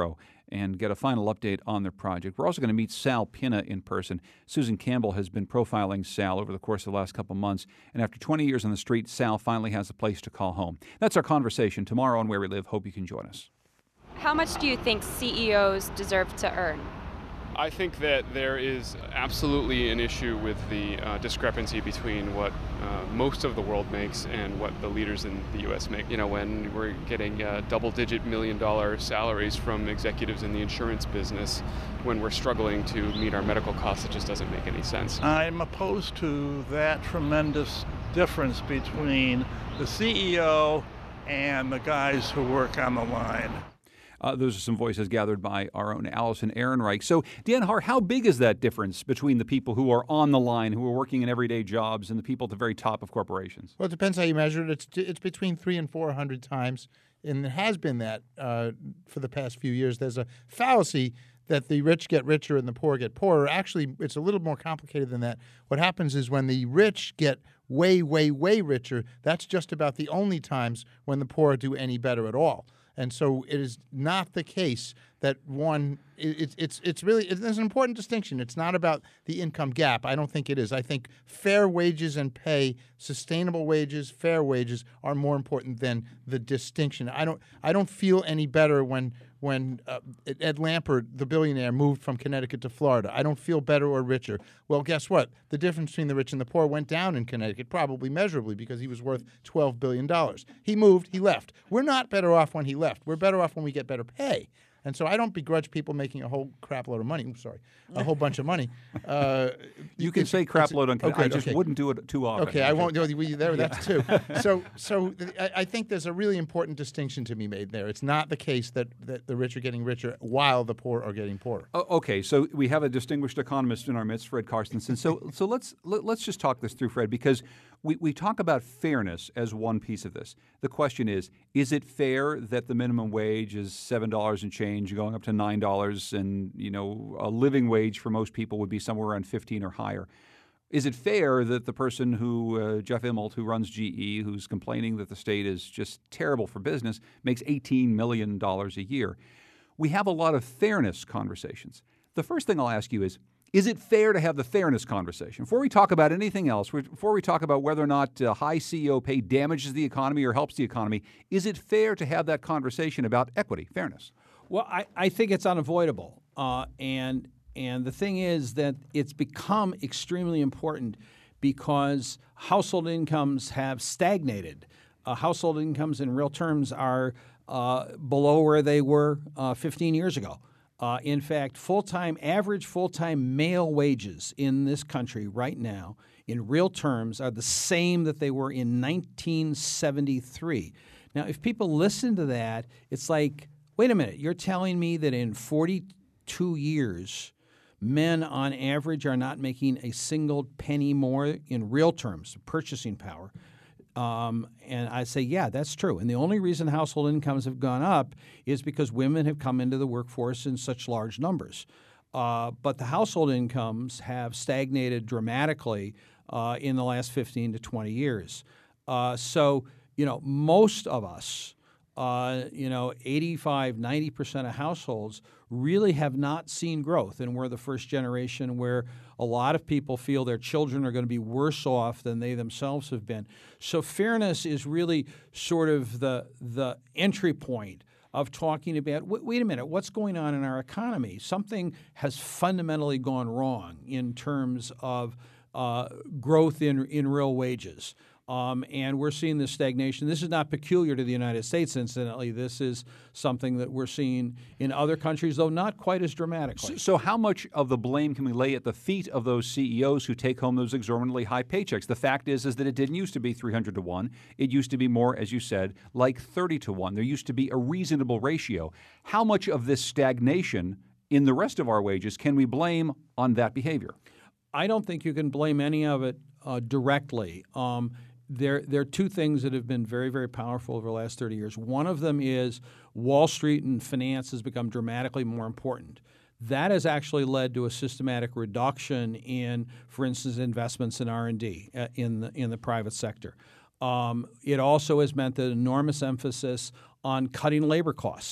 Speaker 1: and get a final update on their project. We're also going to meet Sal Pina in person. Susan Campbell has been profiling Sal over the course of the last couple months, and after twenty years on the street, Sal finally has a place to call home. That's our conversation tomorrow on Where We Live. Hope you can join us.
Speaker 9: How much do you think C E Os deserve to earn?
Speaker 10: I think that there is absolutely an issue with the uh, discrepancy between what uh, most of the world makes and what the leaders in the U S make. You know, when we're getting uh, double-digit million-dollar salaries from executives in the insurance business, when we're struggling to meet our medical costs, it just doesn't make any sense.
Speaker 11: I'm opposed to that tremendous difference between the C E O and the guys who work on the line.
Speaker 1: Uh, those are some voices gathered by our own Allison Ehrenreich. So, Dan Haar, how big is that difference between the people who are on the line, who are working in everyday jobs, and the people at the very top of corporations?
Speaker 4: Well, it depends how you measure it. It's it's between three and four hundred times, and it has been that uh, for the past few years. There's a fallacy that the rich get richer and the poor get poorer. Actually, it's a little more complicated than that. What happens is when the rich get way, way, way richer, that's just about the only times when the poor do any better at all. And so it is not the case that one it, it's it's really it, there's an important distinction. It's not about the income gap. I don't think it is. I think fair wages and pay, sustainable wages, fair wages are more important than the distinction. I don't I don't feel any better when when uh, Ed Lampert, the billionaire, moved from Connecticut to Florida. I don't feel better or richer. Well, guess what? The difference between the rich and the poor went down in Connecticut, probably measurably, because he was worth twelve billion dollars. He moved, he left. We're not better off when he left. We're better off when we get better pay. And so I don't begrudge people making a whole crap load of money. I'm sorry, a whole bunch of money. Uh,
Speaker 1: you can say crap load on.
Speaker 4: Okay,
Speaker 1: I just
Speaker 4: okay.
Speaker 1: wouldn't do it too often.
Speaker 4: Okay, I won't do it. We, there, that's two. So, so I, I think there's a really important distinction to be made there. It's not the case that, that the rich are getting richer while the poor are getting poorer.
Speaker 1: Oh, okay, so we have a distinguished economist in our midst, Fred Karstensen. So, so let's let, let's just talk this through, Fred, because we, we talk about fairness as one piece of this. The question is, is it fair that the minimum wage is seven dollars and change, going up to nine dollars, and you know a living wage for most people would be somewhere around fifteen or higher? Is it fair that the person who, uh, Jeff Immelt, who runs G E, who's complaining that the state is just terrible for business, makes eighteen million dollars a year? We have a lot of fairness conversations. The first thing I'll ask you is, is it fair to have the fairness conversation? Before we talk about anything else, before we talk about whether or not uh, high C E O pay damages the economy or helps the economy, is it fair to have that conversation about equity, fairness?
Speaker 5: Well, I, I think it's unavoidable. Uh, and and the thing is that it's become extremely important because household incomes have stagnated. Uh, household incomes in real terms are uh, below where they were uh, fifteen years ago. Uh, in fact, full-time, average full-time male wages in this country right now in real terms are the same that they were in nineteen seventy-three. Now, if people listen to that, it's like, wait a minute, you're telling me that in forty-two years, men on average are not making a single penny more in real terms, purchasing power. Um, and I say, yeah, that's true. And the only reason household incomes have gone up is because women have come into the workforce in such large numbers. Uh, but the household incomes have stagnated dramatically uh, in the last fifteen to twenty years. Uh, so, you know, most of us, uh, you know, eighty-five, ninety percent of households really have not seen growth. And we're the first generation where a lot of people feel their children are going to be worse off than they themselves have been. So fairness is really sort of the the entry point of talking about, wait, wait a minute, what's going on in our economy? Something has fundamentally gone wrong in terms of uh, growth in, in real wages. Um, and we're seeing this stagnation. This is not peculiar to the United States, incidentally. This is something that we're seeing in other countries, though not quite as dramatically.
Speaker 1: So, so how much of the blame can we lay at the feet of those C E Os who take home those exorbitantly high paychecks? The fact is, is that it didn't used to be three hundred to one. It used to be more, as you said, like thirty to one. There used to be a reasonable ratio. How much of this stagnation in the rest of our wages can we blame on that behavior?
Speaker 5: I don't think you can blame any of it uh, directly. Um, There, there are two things that have been very, very powerful over the last thirty years. One of them is Wall Street and finance has become dramatically more important. That has actually led to a systematic reduction in, for instance, investments in R and D uh, in the in the private sector. Um, it also has meant an enormous emphasis on cutting labor costs.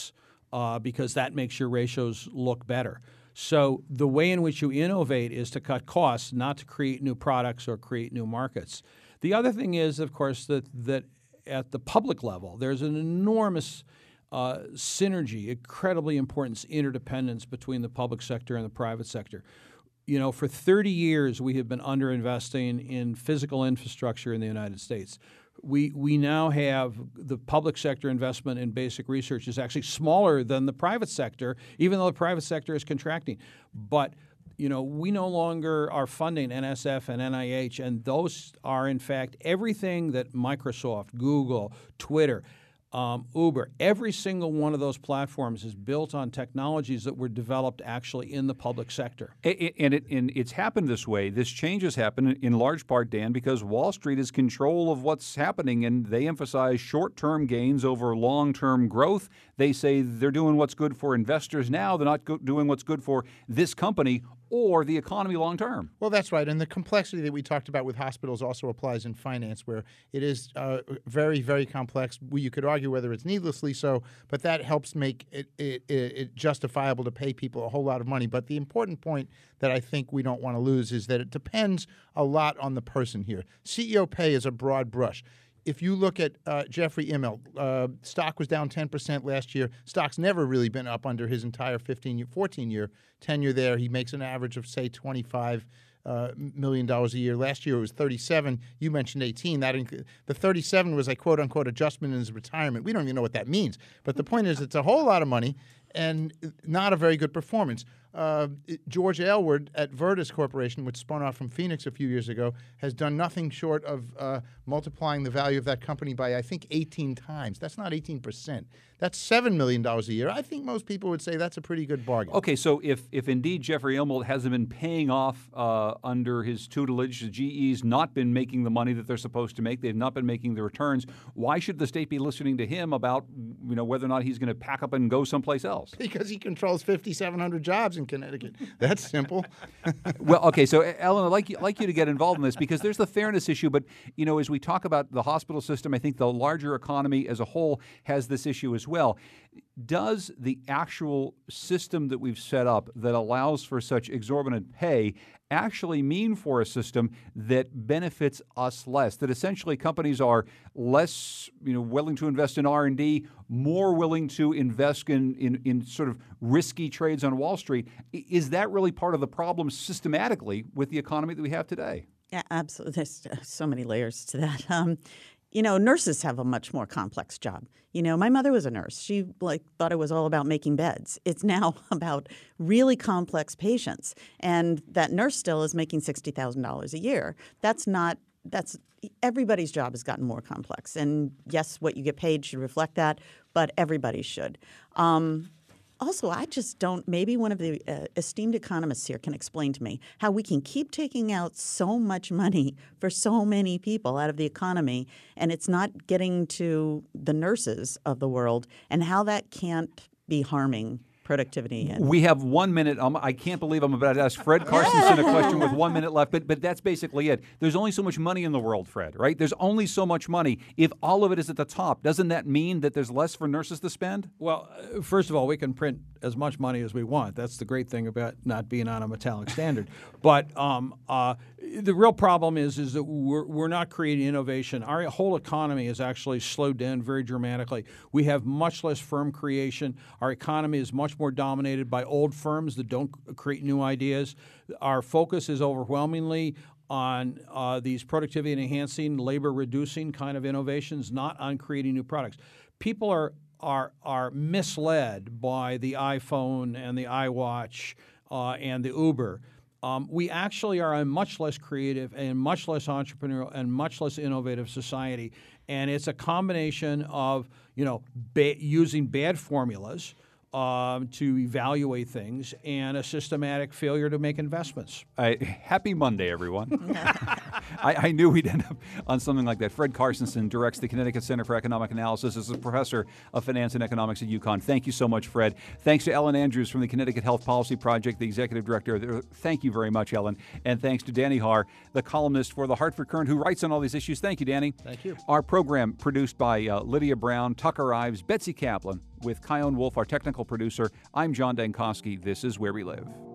Speaker 5: uh, because that makes your ratios look better. So the way in which you innovate is to cut costs, not to create new products or create new markets. The other thing is, of course, that that at the public level, there's an enormous uh, synergy, incredibly important interdependence between the public sector and the private sector. You know, for thirty years, we have been underinvesting in physical infrastructure in the United States. We we now have the public sector investment in basic research is actually smaller than the private sector, even though the private sector is contracting. But you know, we no longer are funding N S F and N I H, and those are in fact everything that Microsoft, Google, Twitter, Um, Uber, every single one of those platforms is built on technologies that were developed actually in the public sector.
Speaker 1: And, it, and it's happened this way. This change has happened in large part, Dan, because Wall Street is control of what's happening, and they emphasize short-term gains over long-term growth. They say they're doing what's good for investors now. They're not go- doing what's good for this company or the economy long term.
Speaker 4: Well, that's right. And the complexity that we talked about with hospitals also applies in finance, where it is uh, very, very complex. You could argue whether it's needlessly so, but that helps make it, it, it justifiable to pay people a whole lot of money. But the important point that I think we don't want to lose is that it depends a lot on the person here. C E O pay is a broad brush. If you look at uh, Jeffrey Immelt, uh, stock was down ten percent last year. Stock's never really been up under his entire fifteen, fourteen-year tenure there. He makes an average of, say, twenty-five uh, million dollars a year. Last year it was thirty-seven. You mentioned eighteen. That inc- the thirty-seven was a quote-unquote adjustment in his retirement. We don't even know what that means. But the point is, it's a whole lot of money and not a very good performance. Uh, George Aylward at Vertus Corporation, which spun off from Phoenix a few years ago, has done nothing short of uh, multiplying the value of that company by, I think, eighteen times. That's not eighteen percent. That's seven million dollars a year. I think most people would say that's a pretty good bargain.
Speaker 1: Okay, so if if indeed Jeffrey Immelt hasn't been paying off uh, under his tutelage, the G E's not been making the money that they're supposed to make, they've not been making the returns, why should the state be listening to him about, you know, whether or not he's going to pack up and go someplace else?
Speaker 4: Because he controls fifty-seven hundred jobs in Connecticut. That's simple.
Speaker 1: Well, okay, so Ellen, I'd like you, like you to get involved in this because there's the fairness issue. But, you know, as we talk about the hospital system, I think the larger economy as a whole has this issue as well. Does the actual system that we've set up that allows for such exorbitant pay actually mean for a system that benefits us less, that essentially companies are less, you know, willing to invest in R and D, more willing to invest in, in, in sort of risky trades on Wall Street? Is that really part of the problem systematically with the economy that we have today?
Speaker 6: Yeah, absolutely. There's so many layers to that. Um, You know, nurses have a much more complex job. You know, my mother was a nurse. She like thought it was all about making beds. It's now about really complex patients, and that nurse still is making sixty thousand dollars a year. That's not. That's everybody's job has gotten more complex, and yes, what you get paid should reflect that, but everybody should. Um, Also, I just don't – maybe one of the uh, esteemed economists here can explain to me how we can keep taking out so much money for so many people out of the economy and it's not getting to the nurses of the world, and how that can't be harming productivity. And
Speaker 1: we have one minute. Um, I can't believe I'm about to ask Fred Carstensen a question with one minute left, but but that's basically it. There's only so much money in the world, Fred, right? There's only so much money. If all of it is at the top, doesn't that mean that there's less for nurses to spend?
Speaker 5: Well, uh, first of all, we can print as much money as we want. That's the great thing about not being on a metallic standard. But um, uh, the real problem is is that we're, we're not creating innovation. Our whole economy is actually slowed down very dramatically. We have much less firm creation. Our economy is much more dominated by old firms that don't create new ideas. Our focus is overwhelmingly on uh, these productivity-enhancing, labor-reducing kind of innovations, not on creating new products. People are are are misled by the iPhone and the iWatch uh, and the Uber. Um, we actually are a much less creative and much less entrepreneurial and much less innovative society, and it's a combination of you know ba- using bad formulas Um, to evaluate things and a systematic failure to make investments.
Speaker 1: Uh, happy Monday, everyone. I, I knew we'd end up on something like that. Fred Carstensen directs the Connecticut Center for Economic Analysis as a professor of finance and economics at UConn. Thank you so much, Fred. Thanks to Ellen Andrews from the Connecticut Health Policy Project, the executive director. Thank you very much, Ellen. And thanks to Danny Haar, the columnist for the Hartford Courant, who writes on all these issues. Thank you, Danny.
Speaker 4: Thank you.
Speaker 1: Our program produced by uh, Lydia Brown, Tucker Ives, Betsy Kaplan, With Kyone Wolf, our technical producer, I'm John Dankosky. This is Where We Live.